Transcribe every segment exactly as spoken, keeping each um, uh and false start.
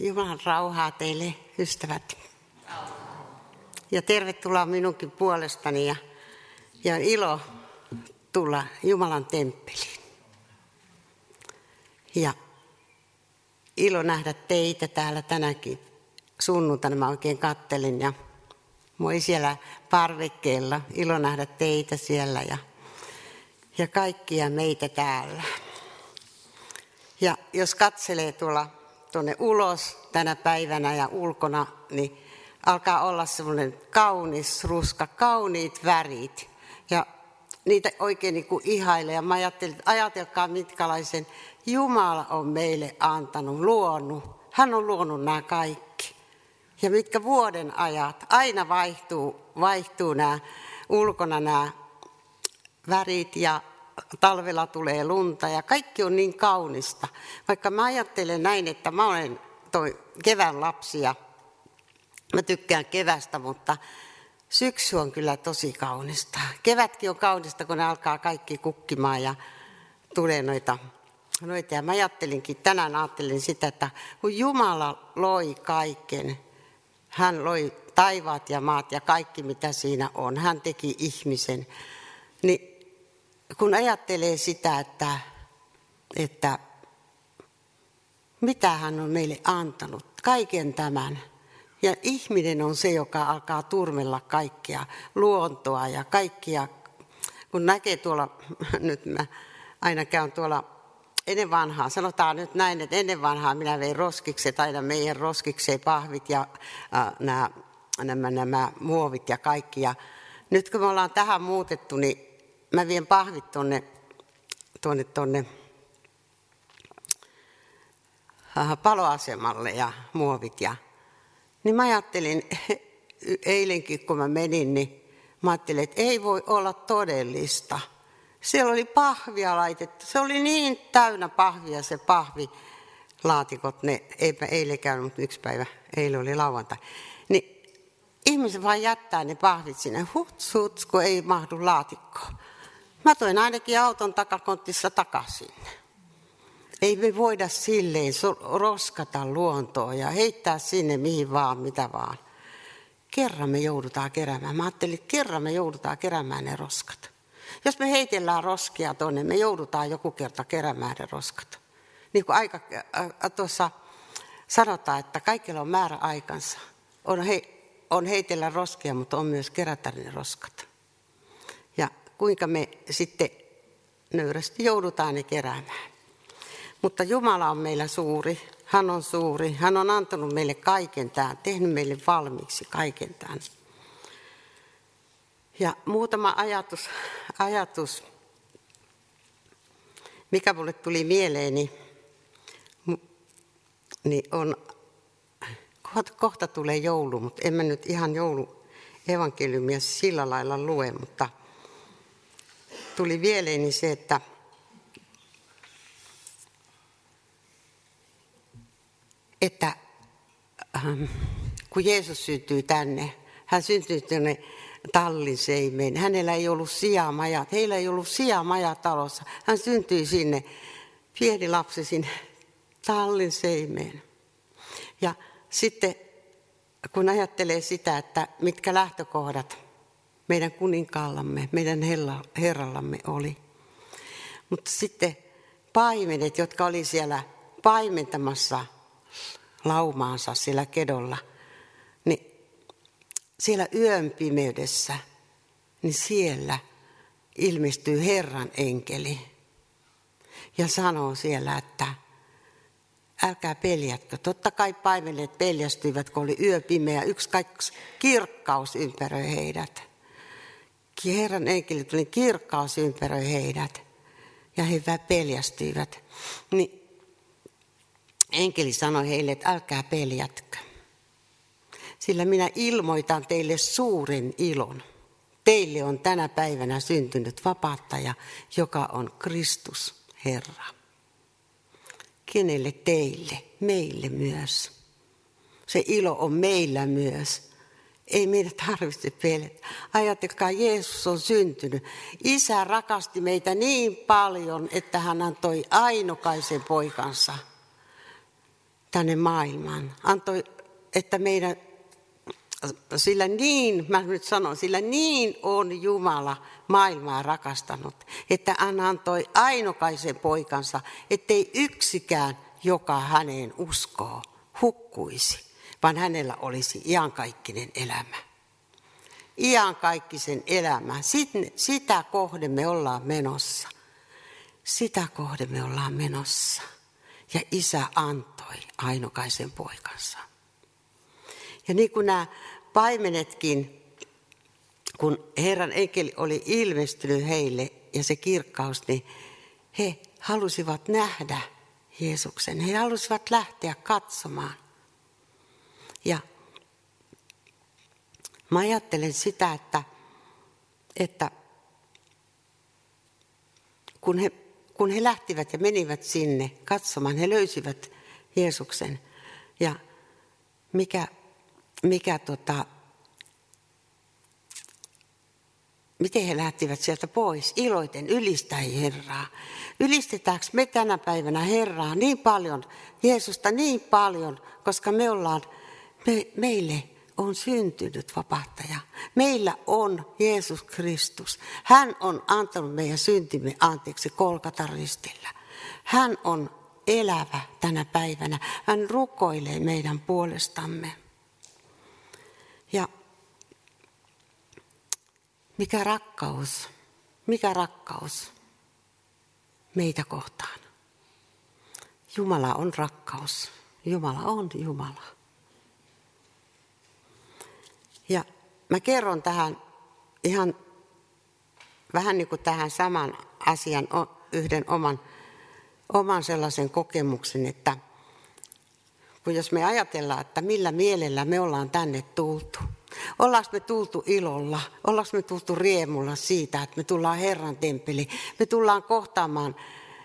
Jumalan rauhaa teille, ystävät. Ja tervetuloa minunkin puolestani ja, ja on ilo tulla Jumalan temppeliin. Ja ilo nähdä teitä täällä tänäkin sunnuntaina. Mä oikein kattelin ja moi siellä parvekkeella. Ilo nähdä teitä siellä ja, ja kaikkia meitä täällä. Ja jos katselee tuolla tuonne ulos tänä päivänä ja ulkona, niin alkaa olla semmoinen kaunis ruska, kauniit värit. Ja niitä oikein niin kuin ihailee. Ja mä ajattelin, että ajatelkaa mitkälaisen Jumala on meille antanut, luonut. Hän on luonut nämä kaikki. Ja mitkä vuoden ajat, aina vaihtuu, vaihtuu nämä ulkona nämä värit ja talvella tulee lunta ja kaikki on niin kaunista. Vaikka mä ajattelen näin, että mä olen toi kevään lapsi ja mä tykkään kevästä, mutta syksy on kyllä tosi kaunista. Kevätkin on kaunista, kun ne alkaa kaikki kukkimaan ja tulee noita. noita. Ja mä ajattelinkin, tänään ajattelin sitä, että kun Jumala loi kaiken, hän loi taivaat ja maat ja kaikki mitä siinä on, hän teki ihmisen, niin kun ajattelee sitä, että, että mitä hän on meille antanut, kaiken tämän. Ja ihminen on se, joka alkaa turmella kaikkea luontoa ja kaikkia. Kun näkee tuolla, nyt mä aina käyn tuolla ennen vanhaa, sanotaan nyt näin, että ennen vanhaa minä vein roskikset, aina meidän roskikseen pahvit ja äh, nämä, nämä, nämä muovit ja kaikki. Ja nyt kun me ollaan tähän muutettu, niin mä vien pahvit tuonne, tuonne, tuonne paloasemalle ja muovit. Ja, niin mä ajattelin, eilenkin kun mä menin, niin mä ajattelin, että ei voi olla todellista. Siellä oli pahvia laitettu. Se oli niin täynnä pahvia se pahvilaatikot. Ne, eipä eilen käynyt, mutta yksi päivä, eilen oli lauantai. Niin ihmiset vaan jättää ne pahvit sinne huts huts, kun ei mahdu laatikkoon. Mä toin ainakin auton takakontissa takaisin. Ei me voida silleen roskata luontoa ja heittää sinne mihin vaan, mitä vaan. Kerran me joudutaan keräämään. Mä ajattelin, että kerran me joudutaan keräämään ne roskat. Jos me heitellään roskia tuonne, me joudutaan joku kerta keräämään ne roskat. Niin kuin aika, äh, tuossa sanotaan, että kaikilla on määrä aikansa. On, he, on heitellä roskia, mutta on myös kerätä ne roskat. Ja kuinka me sitten nöyrästi joudutaan ne keräämään. Mutta Jumala on meillä suuri, hän on suuri, hän on antanut meille kaiken tämän, tehnyt meille valmiiksi kaiken tämän. Ja muutama ajatus, ajatus mikä mulle tuli mieleeni, niin on, kohta, kohta tulee joulu, mutta en mä nyt ihan jouluevankeliumia sillä lailla lue, mutta tuli mieleeni se, että että ähm, kun Jeesus syntyi tänne, hän syntyi tänne Tallinseimeen. Hänellä ei ollut sijamajat, heillä ei ollut sijamaja talossa. Hän syntyi sinne, pieni lapsi sinne Tallinseimeen. Ja sitten kun ajattelee sitä, että mitkä lähtökohdat meidän kuninkaallamme, meidän Herrallamme oli. Mutta sitten paimenet, jotka oli siellä paimentamassa laumaansa siellä kedolla, niin siellä yön pimeydessä, niin siellä ilmestyy Herran enkeli ja sanoo siellä, että älkää peljätkö. Totta kai paimenet peljästyivät, kun oli yö pimeä, yksi kaksi kirkkaus ympäröi heidät. Herran enkeli tuli, kirkkaus ympäröi heidät ja he peljästyivät. Niin enkeli sanoi heille, että älkää peljätkö, sillä minä ilmoitan teille suuren ilon. Teille on tänä päivänä syntynyt vapauttaja, joka on Kristus Herra. Kenelle teille? Meille myös. Se ilo on meillä myös. Ei meidän tarvitse pelätä. Ajatelkaa, Jeesus on syntynyt. Isä rakasti meitä niin paljon, että hän antoi ainokaisen poikansa. tänne maailmaan. Antoi, että meidän, sillä niin, mä nyt sanon, sillä niin on Jumala maailmaa rakastanut, että hän antoi ainokaisen poikansa, ettei yksikään, joka häneen uskoo, hukkuisi, vaan hänellä olisi iankaikkinen elämä. Iankaikkisen elämä, sitä kohden me ollaan menossa. Sitä kohden me ollaan menossa. Ja Isä antoi ainokaisen poikansa. Ja niin kuin nämä paimenetkin, kun Herran enkeli oli ilmestynyt heille ja se kirkkaus, niin he halusivat nähdä Jeesuksen. He halusivat lähteä katsomaan. Ja mä ajattelen sitä, että, että kun, he, kun he lähtivät ja menivät sinne katsomaan, he löysivät Jeesuksen. Ja mikä, mikä tota, miten he lähtivät sieltä pois? Iloiten ylistäen Herraa. Ylistetäänkö me tänä päivänä Herraa niin paljon, Jeesusta niin paljon, koska me ollaan, me, meille on syntynyt vapahtaja. Meillä on Jeesus Kristus. Hän on antanut meidän syntimme anteeksi Golgatan ristillä. Hän on elävä tänä päivänä. Hän rukoilee meidän puolestamme. Ja mikä rakkaus, mikä rakkaus meitä kohtaan. Jumala on rakkaus. Jumala on Jumala. Ja mä kerron tähän ihan vähän niin kuin tähän saman asian yhden oman, oman sellaisen kokemuksen, että kun jos me ajatellaan, että millä mielellä me ollaan tänne tultu. Ollaanko me tultu ilolla, ollaanko me tultu riemulla siitä, että me tullaan Herran temppeliin, me tullaan kohtaamaan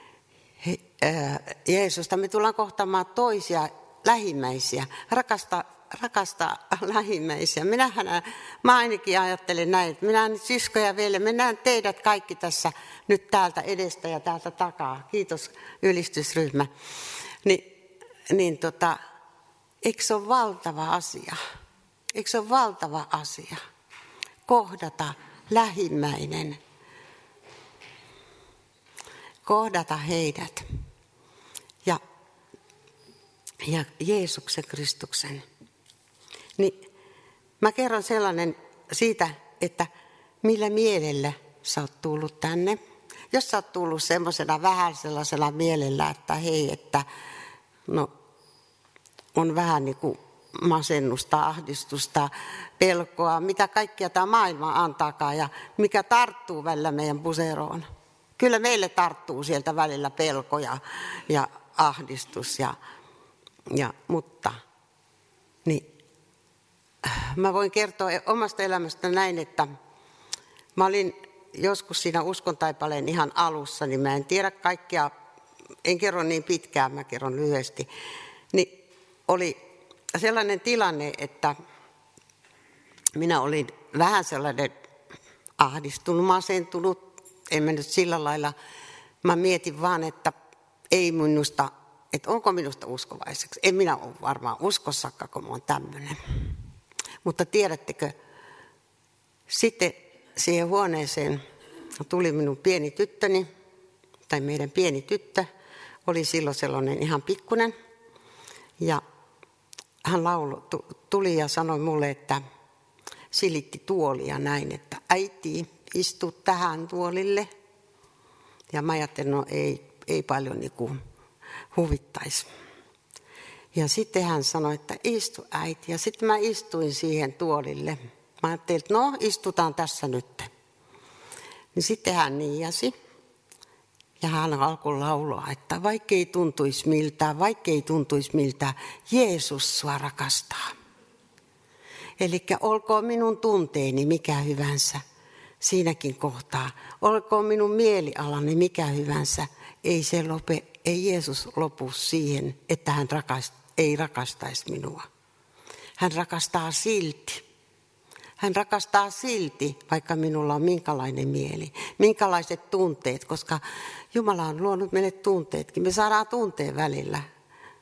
Jeesusta, me tullaan kohtaamaan toisia lähimmäisiä, rakasta, rakasta lähimmäisiä. Minähän, mä ainakin ajattelen näin, että minä nyt sisko ja veli, me näen teidät kaikki tässä nyt täältä edestä ja täältä takaa. Kiitos ylistysryhmä. Ni, niin tota, eikö se ole valtava asia? Eikö se ole valtava asia kohdata lähimmäinen, kohdata heidät ja, ja Jeesuksen Kristuksen. Niin mä kerron sellainen siitä, että millä mielellä sä oot tullut tänne. Jos sä oot tullut semmoisena vähän sellaisella mielellä, että hei, että no on vähän niin kuin masennusta, ahdistusta, pelkoa, mitä kaikkia tämä maailma antaakaan ja mikä tarttuu välillä meidän puseroon. Kyllä meille tarttuu sieltä välillä pelko ja, ja ahdistus, ja, ja, mutta niin, mä voin kertoa omasta elämästä näin, että mä olin joskus siinä uskontaipaleen ihan alussa, niin mä en tiedä kaikkia, en kerro niin pitkään, mä kerron lyhyesti, niin oli sellainen tilanne, että minä olin vähän sellainen ahdistunut, masentunut, en mä nyt sillä lailla, mä mietin vaan, että ei minusta, että onko minusta uskovaiseksi. En minä ole varmaan uskossakaan, kun mä oon tämmöinen. Mutta tiedättekö, sitten siihen huoneeseen tuli minun pieni tyttöni, tai meidän pieni tyttö, oli silloin sellainen ihan pikkunen, ja hän laulu, tuli ja sanoi mulle, että silitti tuolia näin, että äiti, istu tähän tuolille. Ja mä ajattelin, no ei, ei paljon niin kuin huvittaisi. Ja sitten hän sanoi, että istu äiti. Ja sitten mä istuin siihen tuolille. Mä ajattelin, että no istutaan tässä nyt. Niin sitten hän niiasi. Ja hän alkoi laulaa, että vaikkei tuntuisi miltään, vaikkei tuntuisi miltään, Jeesus sua rakastaa. Eli olkoon minun tunteeni mikä hyvänsä siinäkin kohtaa. Olkoon minun mielialani mikä hyvänsä. Ei, se lope, ei Jeesus lopu siihen, että hän rakast, ei rakastaisi minua. Hän rakastaa silti. Hän rakastaa silti, vaikka minulla on minkälainen mieli, minkälaiset tunteet, koska Jumala on luonut meille tunteetkin. Me saadaan tunteen välillä.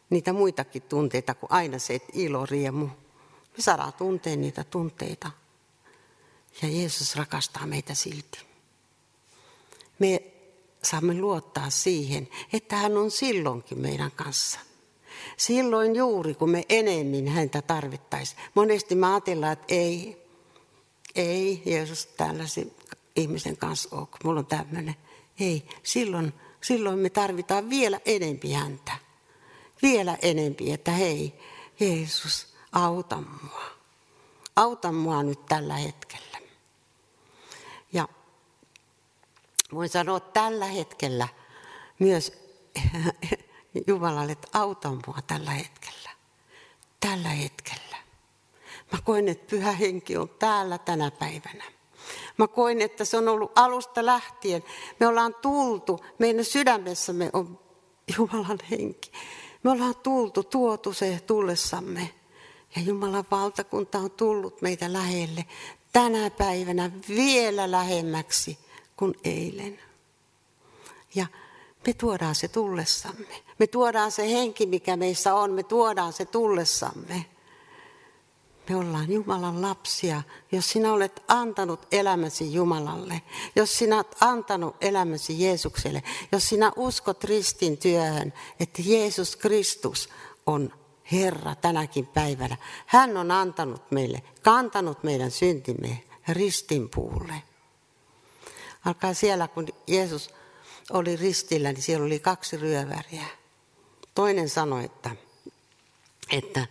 niitä muitakin tunteita kuin aina se ilo, riemu. Me saadaan tuntea niitä tunteita. Ja Jeesus rakastaa meitä silti. Me saamme luottaa siihen, että hän on silloinkin meidän kanssa. Silloin juuri, kun me enemmän häntä tarvittaisiin. Monesti me ajatellaan, että ei, ei Jeesus tällaisen ihmisen kanssa ole, kun mulla on tämmöinen. Ei, silloin, silloin me tarvitaan vielä enempi häntä. Vielä enempi, että hei, Jeesus, auta mua. Auta mua nyt tällä hetkellä. Ja voin sanoa tällä hetkellä myös Jumalalle, että auta mua tällä hetkellä. Tällä hetkellä. Mä koen, että Pyhä Henki on täällä tänä päivänä. Mä koen, että se on ollut alusta lähtien. Me ollaan tultu, meidän sydämessämme on Jumalan henki. Me ollaan tultu, tuotu se tullessamme. Ja Jumalan valtakunta on tullut meitä lähelle tänä päivänä vielä lähemmäksi kuin eilen. Ja me tuodaan se tullessamme. Me tuodaan se henki, mikä meissä on. Me tuodaan se tullessamme. Me ollaan Jumalan lapsia, jos sinä olet antanut elämäsi Jumalalle, jos sinä olet antanut elämäsi Jeesukselle, jos sinä uskot ristin työhön, että Jeesus Kristus on Herra tänäkin päivänä. Hän on antanut meille, kantanut meidän syntimme ristinpuulle. Alkaa siellä, kun Jeesus oli ristillä, niin siellä oli kaksi ryöväriä. Toinen sanoi, että, että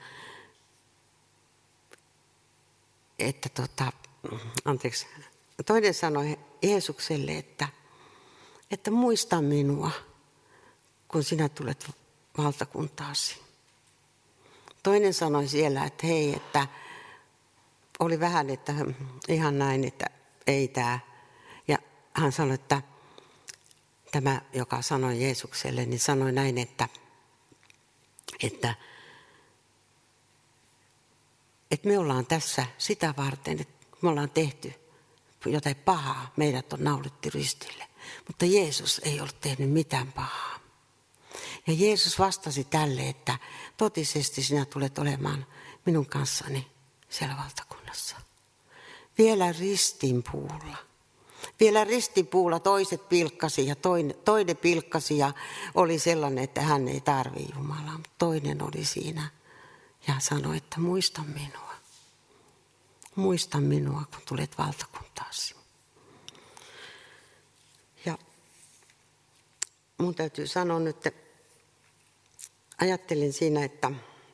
että tota, anteeksi, toinen sanoi Jeesukselle, että, että muista minua, kun sinä tulet valtakuntaasi. Toinen sanoi siellä, että hei, että oli vähän, että ihan näin, että ei tämä. Ja hän sanoi, että tämä, joka sanoi Jeesukselle, niin sanoi näin, että, että Että me ollaan tässä sitä varten, että me ollaan tehty jotain pahaa, meidät on naulittu ristille. Mutta Jeesus ei ollut tehnyt mitään pahaa. Ja Jeesus vastasi tälle, että totisesti sinä tulet olemaan minun kanssani siellä valtakunnassa. Vielä ristinpuulla. Vielä ristinpuulla toiset pilkkasi ja toinen, toinen pilkkasi ja oli sellainen, että hän ei tarvitse Jumalaa. Mutta toinen oli siinä. Ja sanoi, että muista minua. Muista minua, kun tulet valtakuntaasi. Ja mun täytyy sanoa nyt, että ajattelin siinä, että,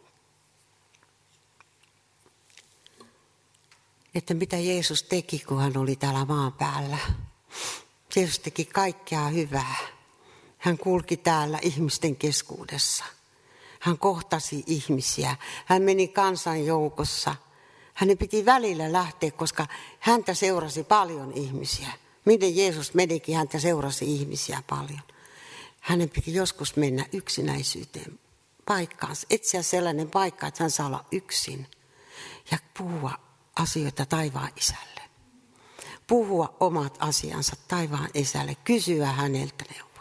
että mitä Jeesus teki, kun hän oli täällä maan päällä. Jeesus teki kaikkea hyvää. Hän kulki täällä ihmisten keskuudessa. Hän kohtasi ihmisiä. Hän meni kansan joukossa. Hänen piti välillä lähteä, koska häntä seurasi paljon ihmisiä. Miten Jeesus menikin, häntä seurasi ihmisiä paljon. Hänen piti joskus mennä yksinäisyyteen paikkaansa. Etsiä sellainen paikka, että hän saa olla yksin. Ja puhua asioita taivaan isälle. Puhua omat asiansa taivaan isälle. Kysyä häneltä neuvoja.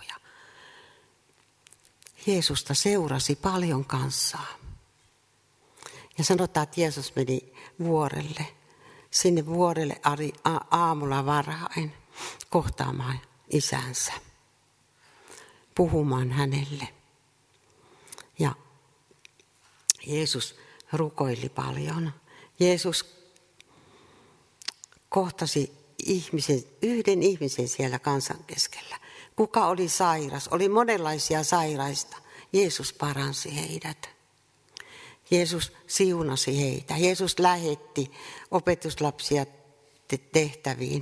Jeesusta seurasi paljon kansaa. Ja sanotaan, että Jeesus meni vuorelle. Sinne vuorelle aamulla varhain kohtaamaan isänsä. Puhumaan hänelle. Ja Jeesus rukoili paljon. Jeesus kohtasi ihmisen, yhden ihmisen siellä kansan keskellä. Kuka oli sairas? Oli monenlaisia sairaista. Jeesus paransi heidät. Jeesus siunasi heitä. Jeesus lähetti opetuslapsia tehtäviin.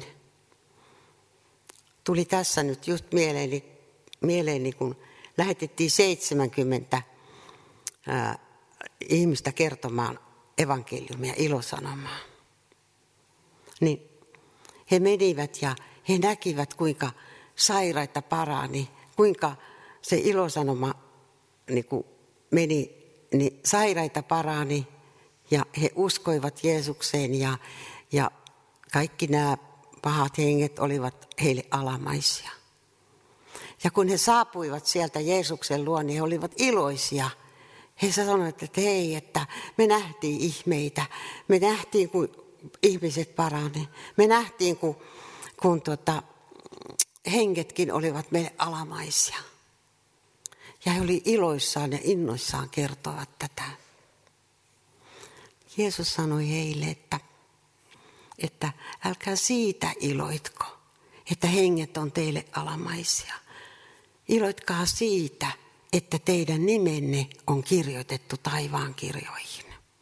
Tuli tässä nyt just mieleeni, mieleeni kun lähetettiin seitsemänkymmentä ää, ihmistä kertomaan evankeliumia, ilosanomaa. Niin he menivät ja he näkivät, kuinka sairaita parani, kuinka se ilosanoma niin kuin meni, niin sairaita parani ja he uskoivat Jeesukseen ja, ja kaikki nämä pahat henget olivat heille alamaisia. Ja kun he saapuivat sieltä Jeesuksen luo, niin he olivat iloisia He sanoivat, että hei, että me nähtiin ihmeitä. Me nähtiin, kun ihmiset parani. Me nähtiin, kun, kun tuota, hengetkin olivat meille alamaisia. Ja he olivat iloissaan ja innoissaan kertoivat tätä. Jeesus sanoi heille, että, että älkää siitä iloitko, että henget on teille alamaisia. Iloitkaa siitä, että teidän nimenne on kirjoitettu taivaan kirjoihin.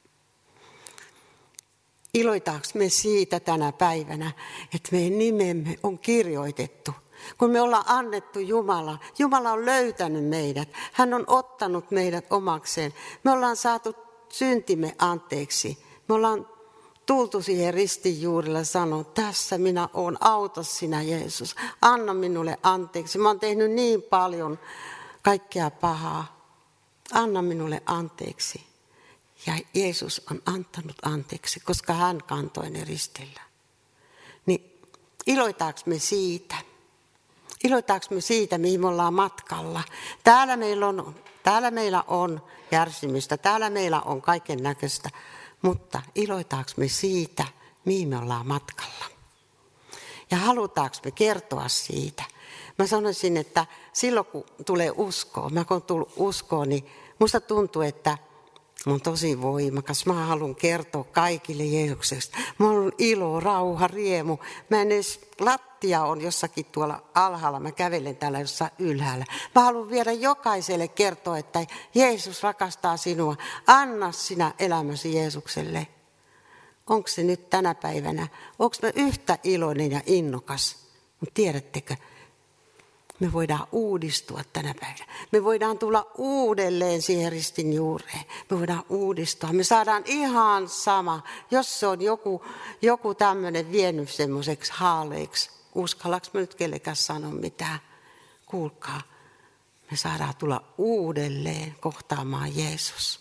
Iloitaanko me siitä tänä päivänä, että meidän nimemme on kirjoitettu? Kun me ollaan annettu Jumala, Jumala on löytänyt meidät, hän on ottanut meidät omakseen. Me ollaan saatu syntimme anteeksi. Me ollaan tultu siihen ristin juurille ja sanoo, tässä minä oon, auta sinä Jeesus, anna minulle anteeksi. Mä oon tehnyt niin paljon kaikkea pahaa, anna minulle anteeksi. Ja Jeesus on antanut anteeksi, koska hän kantoi ne ristillä. Niin iloitaanko me siitä? Iloitaanko me siitä, mihin me ollaan matkalla? Täällä meillä on, täällä meillä on kärsimystä, täällä meillä on kaiken näköistä, mutta iloitaanko me siitä, mihin me ollaan matkalla? Ja halutaanko me kertoa siitä? Mä sanoisin, että silloin kun tulee uskoa, mä kun tullut uskoon, niin musta tuntuu, että mä oon tosi voimakas. Mä haluan kertoa kaikille Jeesuksesta. Mä oon ilo, rauha, riemu. Mä en edes, lattia on jossakin tuolla alhaalla. Mä kävelen täällä jossain ylhäällä. Mä haluan viedä jokaiselle kertoa, että Jeesus rakastaa sinua. Anna sinä elämäsi Jeesukselle. Onko se nyt tänä päivänä? Onko mä yhtä iloinen ja innokas? Mutta tiedättekö? Me voidaan uudistua tänä päivänä. Me voidaan tulla uudelleen siihen ristin juureen. Me voidaan uudistua. Me saadaan ihan sama, jos se on joku, joku tämmöinen vienyt semmoiseksi haaleiksi. Uskallaks mä nyt kellekään sanoa mitään? Kuulkaa, me saadaan tulla uudelleen kohtaamaan Jeesus.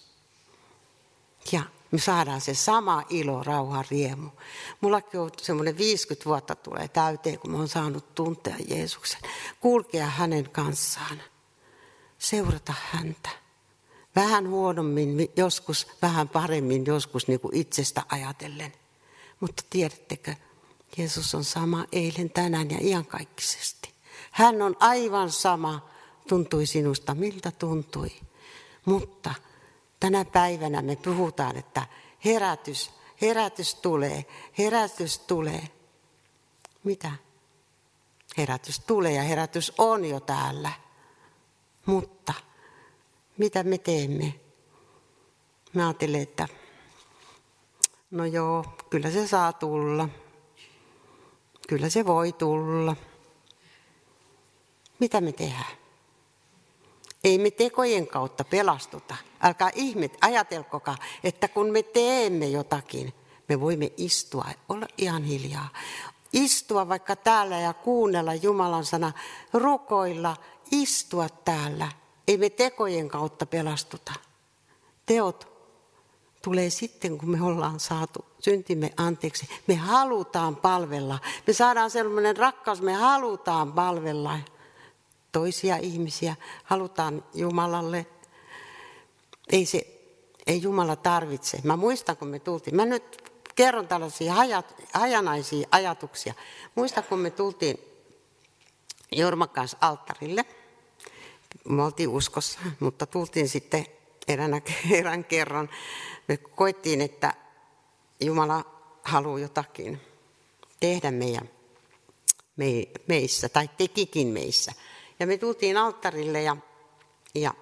Ja me saadaan se sama ilo, rauha, riemu. Mullakin on semmoinen viisikymmentä vuotta tulee täyteen, kun mä oon saanut tuntea Jeesuksen. Kulkea hänen kanssaan. Seurata häntä. Vähän huonommin, joskus vähän paremmin, joskus niin kuin itsestä ajatellen. Mutta tiedättekö, Jeesus on sama eilen, tänään ja iankaikkisesti. Hän on aivan sama, tuntui sinusta, miltä tuntui. Mutta tänä päivänä me puhutaan, että herätys, herätys tulee, herätys tulee. Mitä? Herätys tulee ja herätys on jo täällä. Mutta mitä me teemme? Mä ajattelen, että no joo, kyllä se saa tulla. Kyllä se voi tulla. Mitä me tehdään? Ei me tekojen kautta pelastuta. Älkää ihmet, ajatelkokaa, että kun me teemme jotakin, me voimme istua, olla ihan hiljaa. Istua vaikka täällä ja kuunnella Jumalan sana, rukoilla, istua täällä. Ei me tekojen kautta pelastuta. Teot tulee sitten, kun me ollaan saatu syntimme anteeksi. Me halutaan palvella. Me saadaan sellainen rakkaus, me halutaan palvella toisia ihmisiä, halutaan Jumalalle. Ei, se, ei Jumala tarvitse. Mä muistan, kun me tultiin. Mä nyt kerron tällaisia hajat, hajanaisia ajatuksia. Muistan, kun me tultiin Jorman kanssa alttarille. Me oltiin uskossa, mutta tultiin sitten eränä, erän kerran. Me koettiin, että Jumala haluaa jotakin tehdä meidän, me, meissä, tai tekikin meissä. Ja me tultiin alttarille ja, ja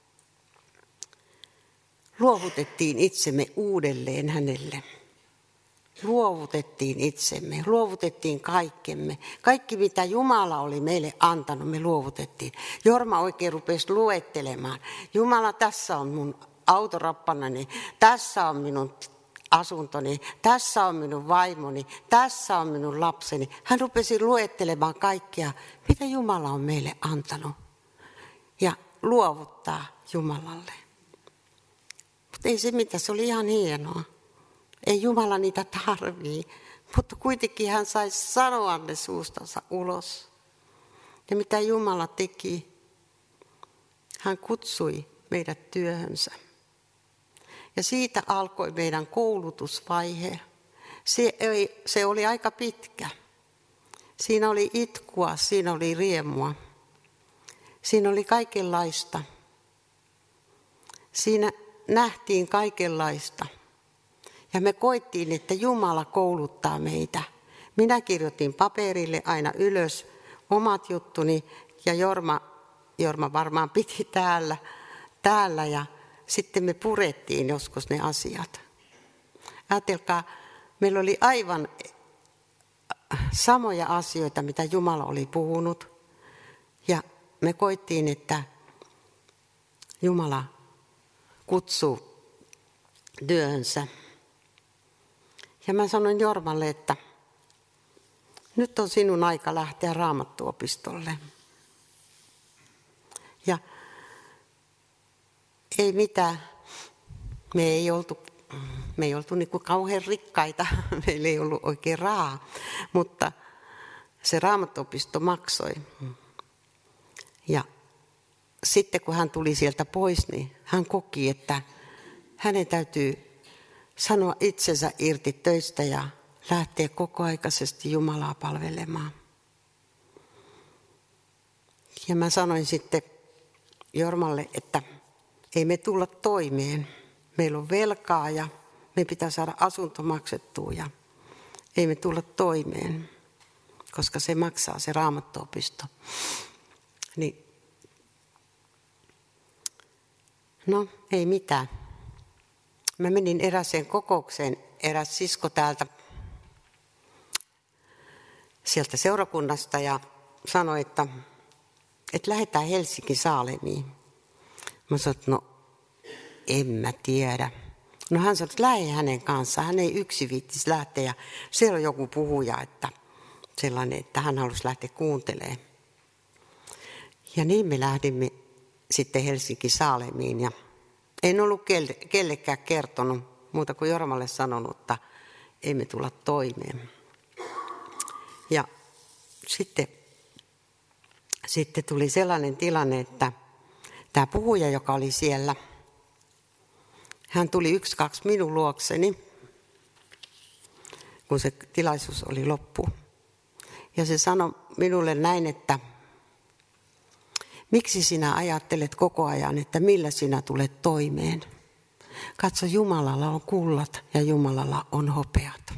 luovutettiin itsemme uudelleen hänelle. Luovutettiin itsemme, luovutettiin kaikkemme. Kaikki mitä Jumala oli meille antanut, me luovutettiin. Jorma oikein rupesi luettelemaan. Jumala, tässä on mun autorappanani, tässä on minun asuntoni, tässä on minun vaimoni, tässä on minun lapseni. Hän rupesi luettelemaan kaikkea, mitä Jumala on meille antanut. Ja luovuttaa Jumalalle. Mutta ei se mitään, se oli ihan hienoa. Ei Jumala niitä tarvii, mutta kuitenkin hän sai sanoa ne suustansa ulos. Ja mitä Jumala teki, hän kutsui meidät työhönsä. Ja siitä alkoi meidän koulutusvaihe. Se, ei, se oli aika pitkä. Siinä oli itkua, siinä oli riemua. Siinä oli kaikenlaista. Siinä nähtiin kaikenlaista. Ja me koettiin, että Jumala kouluttaa meitä. Minä kirjoitin paperille aina ylös omat juttuni ja Jorma, Jorma varmaan piti täällä, täällä ja sitten me purettiin joskus ne asiat. Ajatelkaa, meillä oli aivan samoja asioita, mitä Jumala oli puhunut. Ja me koettiin, että Jumala kutsuu työhönsä. Ja mä sanoin Jormalle, että nyt on sinun aika lähteä Raamattuopistolle. Ja ei mitään, me ei oltu, me ei oltu niin kuin kauhean rikkaita, meillä ei ollut oikein rahaa, mutta se Raamattuopisto maksoi. Ja sitten kun hän tuli sieltä pois, niin hän koki, että hänen täytyy sanoa itsensä irti töistä ja lähteä kokoaikaisesti Jumalaa palvelemaan. Ja mä sanoin sitten Jormalle, että ei me tulla toimeen. Meillä on velkaa ja me pitää saada asunto maksettua ja ei me tulla toimeen, koska se maksaa se Raamattuopisto. Niin, no ei mitään. Mä menin eräseen kokoukseen, eräs sisko täältä sieltä seurakunnasta ja sanoi, että, että lähdetään Helsinki Saalemiin. Mä sanoin, että no en mä tiedä. No hän sanoi, että lähde hänen kanssaan, hän ei yksi viittisi lähteä ja siellä on joku puhuja, että sellainen, että hän halusi lähteä kuuntelemaan. Ja niin me lähdimme sitten Helsinki Saalemiin ja en ollut kelle, kellekään kertonut, muuta kuin Jormalle sanonut, että emme tulla toimeen. Ja sitten, sitten tuli sellainen tilanne, että tämä puhuja, joka oli siellä, hän tuli yksi, kaksi minun luokseni, kun se tilaisuus oli loppu. Ja se sanoi minulle näin, että miksi sinä ajattelet koko ajan, että millä sinä tulet toimeen? Katso, Jumalalla on kullat ja Jumalalla on hopeat.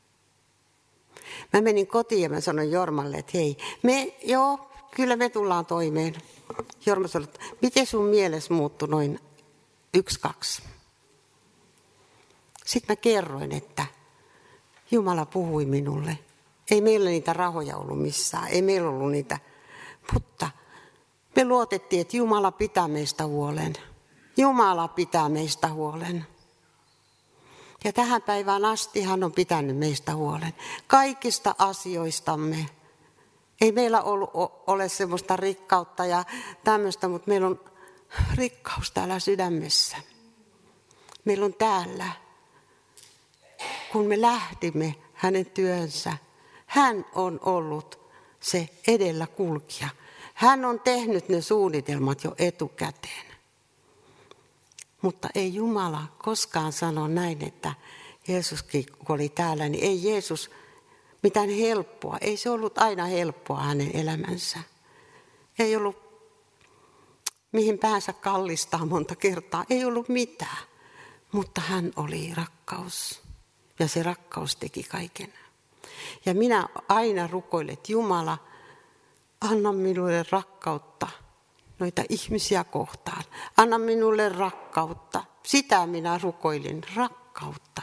Mä menin kotiin ja mä sanoin Jormalle, että hei, me, joo, kyllä me tullaan toimeen. Jorma sanoi, että miten sun mielessä muuttui noin yksi, kaksi? Sitten mä kerroin, että Jumala puhui minulle. Ei meillä niitä rahoja ollut missään, ei meillä ollut niitä, mutta me luotettiin, että Jumala pitää meistä huolen. Jumala pitää meistä huolen. Ja tähän päivään asti hän on pitänyt meistä huolen. Kaikista asioistamme. Ei meillä ollut, ole semmoista rikkautta ja tämmöistä, mutta meillä on rikkaus täällä sydämessä. Meillä on täällä. Kun me lähdimme hänen työnsä, hän on ollut se edellä kulkija. Hän on tehnyt ne suunnitelmat jo etukäteen. Mutta ei Jumala koskaan sano näin, että Jeesuskin kun oli täällä, niin ei Jeesus mitään helppoa. Ei se ollut aina helppoa hänen elämänsä. Ei ollut mihin päänsä kallistaa monta kertaa. Ei ollut mitään. Mutta hän oli rakkaus. Ja se rakkaus teki kaiken. Ja minä aina rukoilen, että Jumala, anna minulle rakkautta noita ihmisiä kohtaan. Anna minulle rakkautta. Sitä minä rukoilin, rakkautta.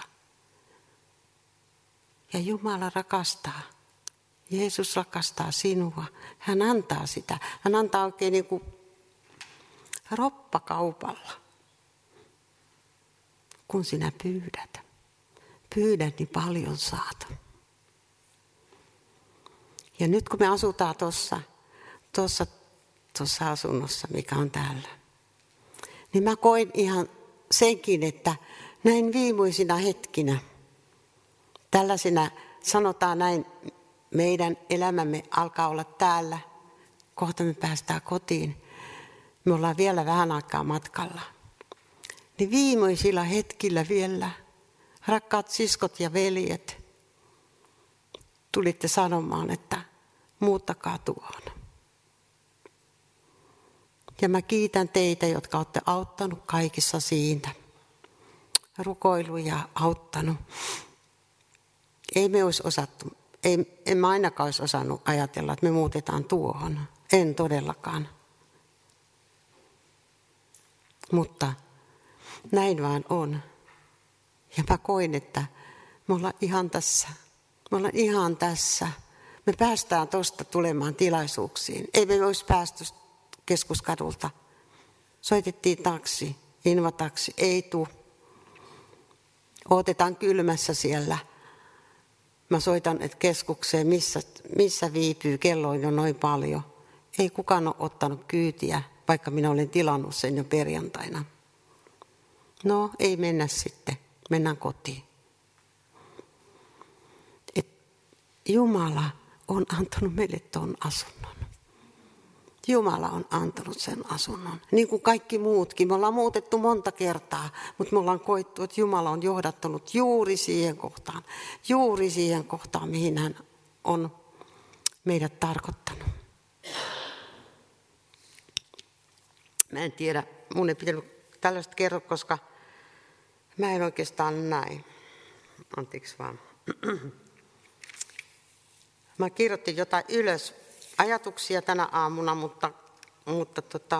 Ja Jumala rakastaa. Jeesus rakastaa sinua. Hän antaa sitä. Hän antaa oikein niin kuin roppakaupalla. Kun sinä pyydät. Pyydät, niin paljon saat. Ja nyt kun me asutaan tuossa, tuossa, tuossa asunnossa, mikä on täällä, niin mä koin ihan senkin, että näin viimeisina hetkinä, tällaisina sanotaan näin, meidän elämämme alkaa olla täällä, kohta me päästään kotiin, me ollaan vielä vähän aikaa matkalla. niin viimeisillä hetkillä vielä, rakkaat siskot ja veljet, tulitte sanomaan, että muuttakaa tuohon. Ja mä kiitän teitä, jotka olette auttanut kaikissa siinä. Rukoilu ja auttanut. Ei me olisi osattu, ei, en mä ainakaan olisi osannut ajatella, että me muutetaan tuohon. En todellakaan. Mutta näin vaan on. Ja mä koin, että me ollaan ihan tässä. Me ollaan ihan tässä. Me päästään tuosta tulemaan tilaisuuksiin. Ei me olisi päästy Keskuskadulta. Soitettiin taksi, invataksi, ei tuu. Odotetaan kylmässä siellä. Mä soitan että keskukseen, missä, missä viipyy, kello on jo noin paljon. Ei kukaan ole ottanut kyytiä, vaikka minä olen tilannut sen jo perjantaina. No, ei mennä sitten. Mennään kotiin. Et Jumala on antanut meille tuon asunnon. Jumala on antanut sen asunnon. Niin kuin kaikki muutkin. Me ollaan muutettu monta kertaa, mutta me ollaan koettu, että Jumala on johdattanut juuri siihen kohtaan. Juuri siihen kohtaan, mihin hän on meidät tarkoittanut. Mä en tiedä, mun ei pitänyt tällaista kertoa, koska mä en oikeastaan näin. Anteeksi vaan. Mä kirjoitin jotain ylös. Ajatuksia tänä aamuna, mutta, mutta tota,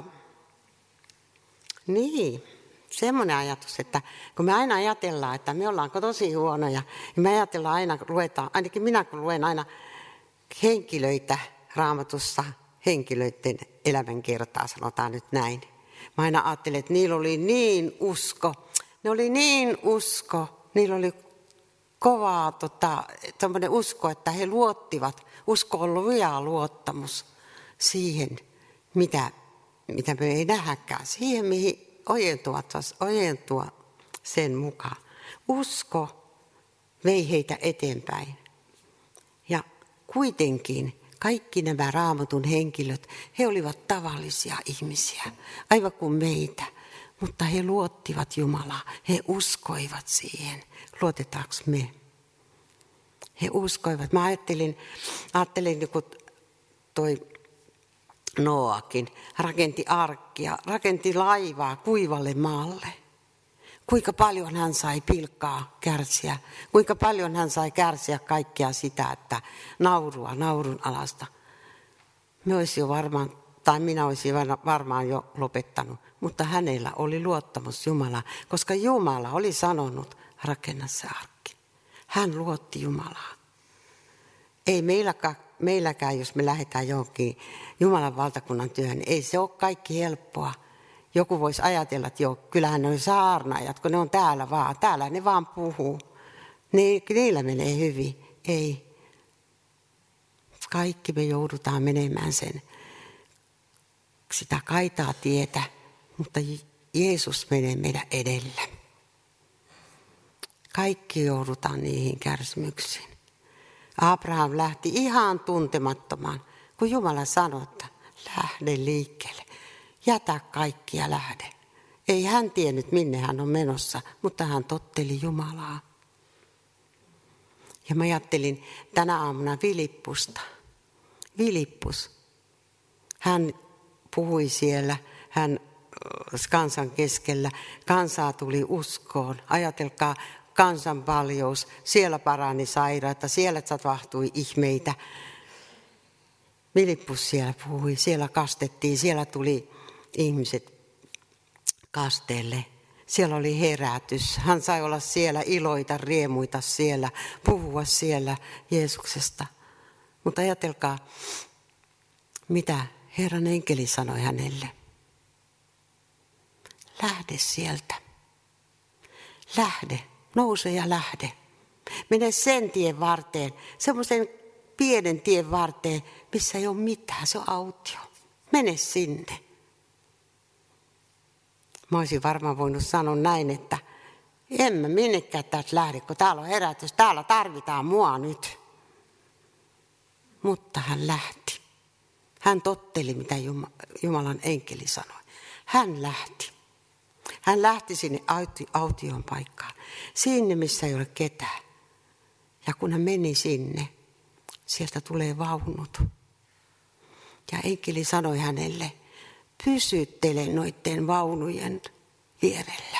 niin, semmoinen ajatus, että kun me aina ajatellaan, että me ollaan tosi huonoja, niin me ajatellaan aina, luetaan, ainakin minä kun luen aina henkilöitä Raamatussa, henkilöiden elämänkertaa, sanotaan nyt näin. Mä aina ajattelen, että niillä oli niin usko, ne oli niin usko, niillä oli kovaa tota, tämmöinen usko, että he luottivat, usko on luja luottamus siihen, mitä, mitä me ei nähdäkään, siihen mihin ojentuvat, ojentua sen mukaan. Usko vei heitä eteenpäin. Ja kuitenkin kaikki nämä Raamatun henkilöt, he olivat tavallisia ihmisiä, aivan kuin meitä. Mutta he luottivat Jumalaa, he uskoivat siihen. Luotetaanko me? He uskoivat. Mä ajattelin, ajattelin kun toi Noakin rakenti arkkia, rakenti laivaa kuivalle maalle. Kuinka paljon hän sai pilkkaa kärsiä, kuinka paljon hän sai kärsiä kaikkea sitä, että naurua, naurun alasta. Me olisi jo varmaan, tai minä olisin varmaan jo lopettanut, mutta hänellä oli luottamus Jumalaa, koska Jumala oli sanonut, rakenna se arkki. Hän luotti Jumalaa. Ei meilläkään, meilläkään, jos me lähdetään johonkin Jumalan valtakunnan työhön, niin ei se ole kaikki helppoa. Joku voisi ajatella, että joo, kyllähän ne on saarnaajat, kun ne on täällä vaan. Täällä ne vaan puhuu. Ne, niillä menee hyvin. Ei. Kaikki me joudutaan menemään sen sitä kaitaa tietä, mutta Jeesus menee meidän edellä. Kaikki joudutaan niihin kärsimyksiin. Abraham lähti ihan tuntemattomaan, kun Jumala sanoi, että lähde liikkeelle. Jätä kaikki ja lähde. Ei hän tiennyt, minne hän on menossa, mutta hän totteli Jumalaa. Ja mä ajattelin tänä aamuna Filippusta. Filippus. Hän puhui siellä, hän kansan keskellä. Kansaa tuli uskoon. Ajatelkaa, kansan paljous. Siellä parani sairaita, siellä tapahtui ihmeitä. Filippus siellä puhui, siellä kastettiin, siellä tuli ihmiset kasteelle. Siellä oli herätys. Hän sai olla siellä, iloita, riemuita siellä, puhua siellä Jeesuksesta. Mutta ajatelkaa, mitä Herran enkeli sanoi hänelle. Lähde sieltä. Lähde, nouse ja lähde. Mene sen tien varteen, semmoisen pienen tien varteen, missä ei ole mitään, se on autio. Mene sinne. Mä olisin varmaan voinut sanoa näin, että en mä minnekään täältä lähde, kun täällä on herätys, täällä tarvitaan mua nyt. Mutta hän lähti. Hän totteli, mitä Jumalan enkeli sanoi. Hän lähti. Hän lähti sinne aution paikkaan, sinne missä ei ole ketään. Ja kun hän meni sinne, sieltä tulee vaunut. Ja enkeli sanoi hänelle, pysyttele noiden vaunujen vierellä.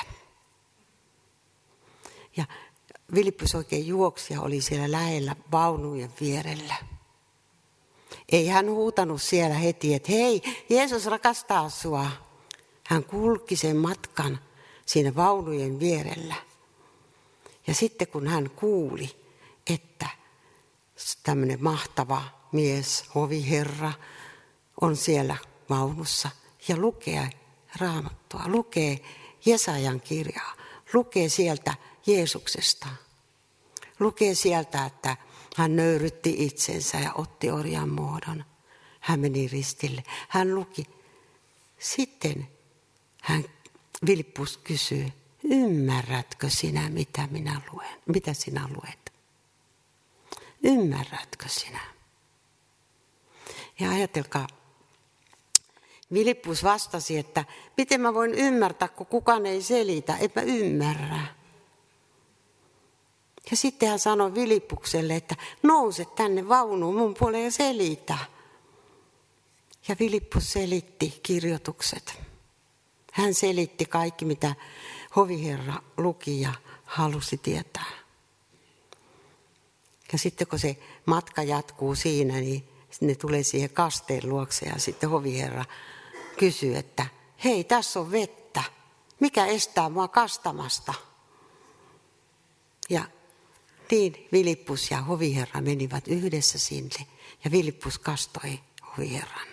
Ja Filippus oikein juoksi ja oli siellä lähellä vaunujen vierellä. Ei hän huutanut siellä heti, että hei, Jeesus rakastaa sua. Hän kulki sen matkan siinä vaunujen vierellä. Ja sitten kun hän kuuli, että tämmöinen mahtava mies, hoviherra, on siellä vaunussa ja lukee Raamattua, lukee Jesajan kirjaa, lukee sieltä Jeesuksesta. Lukee sieltä, että hän nöyrytti itsensä ja otti orjan muodon. Hän meni ristille. Hän luki. Sitten hän, Filippus kysyy, ymmärrätkö sinä, mitä minä luen? Mitä sinä luet? Ymmärrätkö sinä? Ja ajatelkaa, Filippus vastasi, että miten mä voin ymmärtää, kun kukaan ei selitä, en mä ymmärrä. Ja sitten hän sanoi Filippukselle, että nouse tänne vaunuun mun puoleen ja selitä. Ja Filippus selitti kirjoitukset. Hän selitti kaikki, mitä hoviherra luki ja halusi tietää. Ja sitten kun se matka jatkuu siinä, niin ne tulee siihen kasteen luokse ja sitten hoviherra kysyy, että hei, tässä on vettä. Mikä estää mua kastamasta? Ja niin Filippus ja hoviherra menivät yhdessä sinne ja Filippus kastoi hoviherran.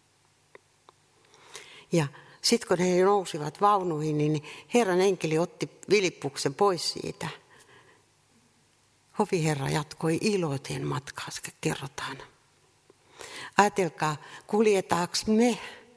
Ja sitten kun he nousivat vaunuihin, niin Herran enkeli otti Filippuksen pois siitä. Hoviherra jatkoi iloiten matkaa, kerrotaan. Ajatelkaa, kuljetaanko me,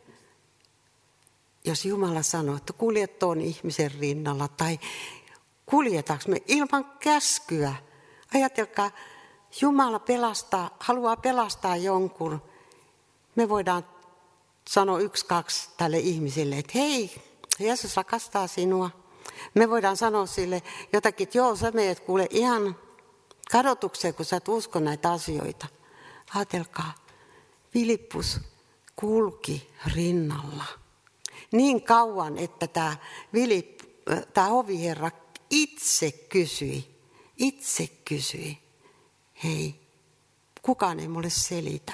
jos Jumala sanoo, että kuljet tuon ihmisen rinnalla, tai kuljetaanko me ilman käskyä. Ajatelkaa, Jumala pelastaa, haluaa pelastaa jonkun. Me voidaan sanoa yksi, kaksi tälle ihmiselle, että hei, Jeesus rakastaa sinua. Me voidaan sanoa sille jotakin, että joo, sä meet kuule ihan kadotukseen, kun sä et usko näitä asioita. Ajatelkaa, Filippus kulki rinnalla niin kauan, että tämä, Filipp, tämä hoviherra itse kysyi, itse kysyi, hei, kukaan ei mulle selitä.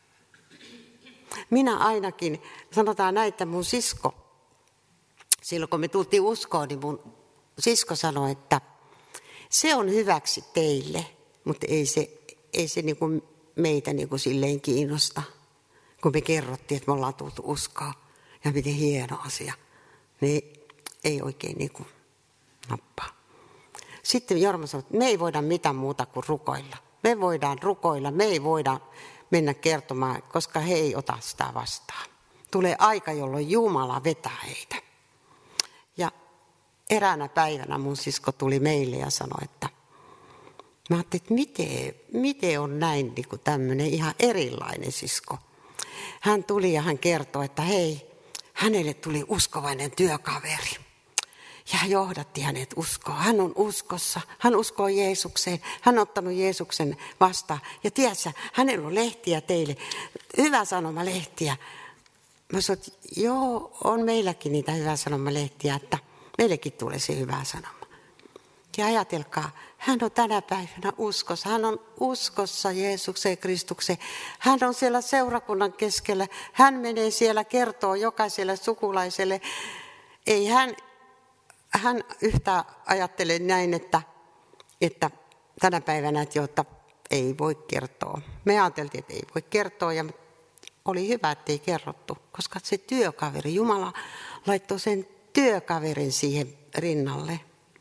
Minä ainakin, sanotaan näin, että mun sisko, silloin kun me tultiin uskoon, niin mun sisko sanoi, että se on hyväksi teille, mutta ei se, ei se niin kuin meitä niin kuin silleen kiinnosta, kun me kerrottiin, että me ollaan tultu uskoon ja miten hieno asia. Niin ei oikein niin kuin nappaa. Sitten Jorma sanoi, että me ei voida mitään muuta kuin rukoilla. Me voidaan rukoilla, me ei voida mennä kertomaan, koska he ei ota sitä vastaan. Tulee aika, jolloin Jumala vetää heitä. Ja eräänä päivänä mun sisko tuli meille ja sanoi, että mä ajattelin, että miten, miten on näin niin kuin tämmöinen ihan erilainen sisko. Hän tuli ja hän kertoi, että hei, hänelle tuli uskovainen työkaveri. Ja johdatti hänet uskoon. Hän on uskossa. Hän uskoo Jeesukseen. Hän on ottanut Jeesuksen vastaan. Ja tiedätkö, hänellä on lehtiä teille. Hyvä sanoma lehtiä. Mä sanoin, että joo, on meilläkin niitä hyvä sanoma lehtiä, että meillekin tulee se hyvä sanoma. Ja ajatelkaa, hän on tänä päivänä uskossa. Hän on uskossa Jeesukseen Kristukseen. Hän on siellä seurakunnan keskellä. Hän menee siellä, kertoo jokaiselle sukulaiselle. Ei hän... Hän yhtä ajattelee näin, että, että tänä päivänä, että, jo, että ei voi kertoa. Me ajateltiin, että ei voi kertoa ja oli hyvä, että ei kerrottu, koska se työkaveri, Jumala laittoi sen työkaverin siihen rinnalle.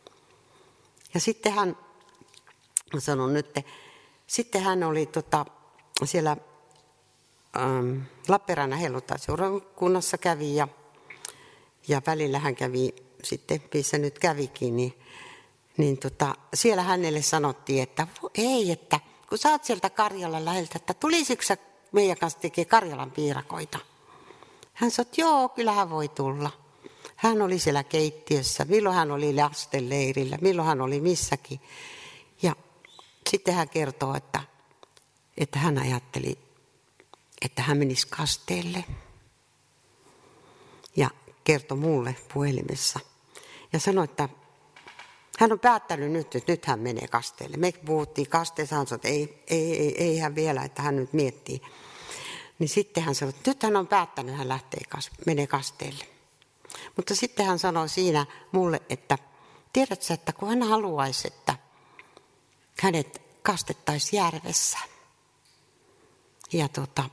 Ja sitten hän, mä sanon nyt, sitten hän oli tota, siellä ähm, Lappeenrannan helluntai-seurakunnassa kävi ja, ja välillä hän kävi sitten, missä nyt kävikin, niin, niin tota, siellä hänelle sanottiin, että ei, että kun sä oot sieltä Karjalan läheltä, että tulisitko sä meidän kanssa tekemään Karjalan piirakoita? Hän sanoi, että joo, kyllähän voi tulla. Hän oli siellä keittiössä, milloin hän oli lastenleirillä, milloin hän oli missäkin. Ja sitten hän kertoo, että, että hän ajatteli, että hän menisi kasteelle. Ja kertoi mulle puhelimessa. Ja sanoi, että hän on päättänyt nyt, että nyt hän menee kasteelle. Me puhuttiin kasteessa, hän sanoi, että ei, ei, ei, ei hän vielä, että hän nyt miettii. Niin sitten hän sanoi, että nyt hän on päättänyt, hän lähtee, menee kasteelle. Mutta sitten hän sanoi siinä mulle, että tiedätkö, että kun hän haluaisi, että hänet kastettaisiin järvessä. Ja tota,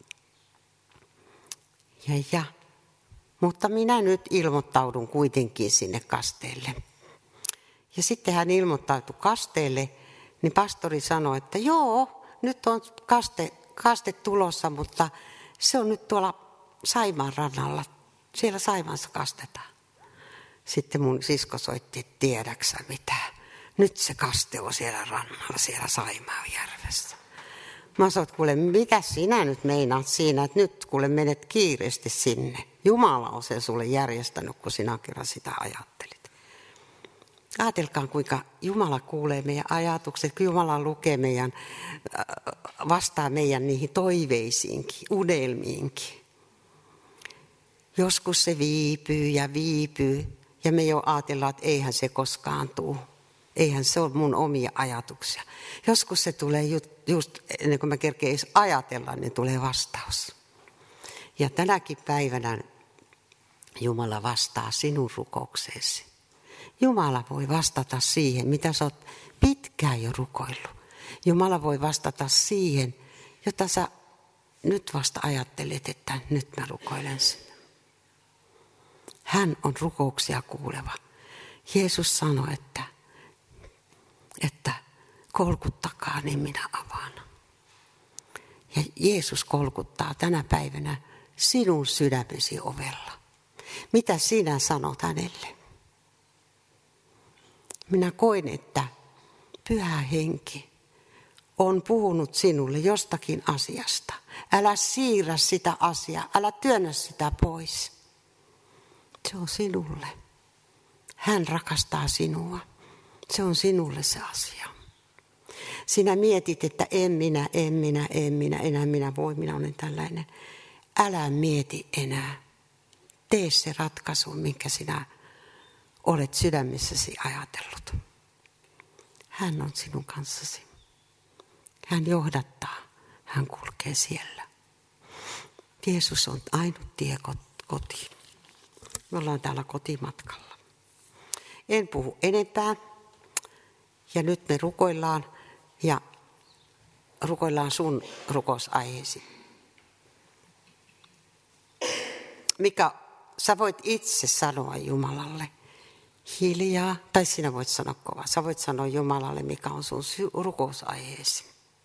ja, ja, mutta minä nyt ilmoittaudun kuitenkin sinne kasteelle. Ja sitten hän ilmoittautui kasteelle, niin pastori sanoi, että joo, nyt on kaste, kaste tulossa, mutta se on nyt tuolla Saimaan rannalla. Siellä Saimaassa kastetaan. Sitten mun sisko soitti, että tiedäksä mitä. Nyt se kaste on siellä rannalla, siellä Saimaanjärvessä. Mä sanoin, että kuule, mikä sinä nyt meinaat siinä, että nyt kuule menet kiireesti sinne. Jumala on sen sulle järjestänyt, kun sinä kerran sitä ajattelit. Ajatelkaa, kuinka Jumala kuulee meidän ajatukset, kun Jumala lukee meidän, vastaa meidän niihin toiveisiinkin, unelmiinkin. Joskus se viipyy ja viipyy ja me jo ajatellaan, että eihän se koskaan tule. Eihän se ole mun omia ajatuksia. Joskus se tulee just, just ennen kuin mä kerkeen edes ajatella, niin tulee vastaus. Ja tänäkin päivänä Jumala vastaa sinun rukoukseesi. Jumala voi vastata siihen, mitä sä oot pitkään jo rukoillut. Jumala voi vastata siihen, jota sä nyt vasta ajattelet, että nyt mä rukoilen sinne. Hän on rukouksia kuuleva. Jeesus sanoi, että, että kolkuttakaa, niin minä avaan. Ja Jeesus kolkuttaa tänä päivänä sinun sydämesi ovella. Mitä sinä sanot hänelle? Minä koin, että Pyhä Henki on puhunut sinulle jostakin asiasta. Älä siirrä sitä asiaa, älä työnnä sitä pois. Se on sinulle. Hän rakastaa sinua. Se on sinulle se asia. Sinä mietit, että en minä, en minä, en minä, enää minä voi, minä olen tällainen. Älä mieti enää. Tee se ratkaisu, minkä sinä olet sydämessäsi ajatellut. Hän on sinun kanssasi. Hän johdattaa. Hän kulkee siellä. Jeesus on ainut tie kotiin. Me ollaan täällä kotimatkalla. En puhu enempää. Ja nyt me rukoillaan ja rukoillaan sun rukousaiheesi. Mikä sä voit itse sanoa Jumalalle hiljaa, tai sinä voit sanoa kovaa. Sä voit sanoa Jumalalle, mikä on sun rukousaiheesi.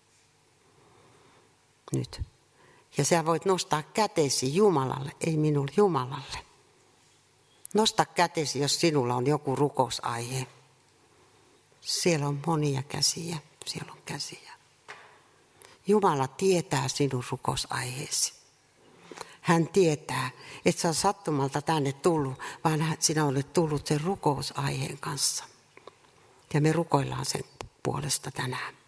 Nyt. Ja sä voit nostaa kätesi Jumalalle, ei minulle, Jumalalle. Nosta kätesi, jos sinulla on joku rukousaihe. Siellä on monia käsiä, siellä on käsiä. Jumala tietää sinun rukousaiheesi. Hän tietää, että sä oot sattumalta tänne tullut, vaan sinä olet tullut sen rukousaiheen kanssa. Ja me rukoillaan sen puolesta tänään.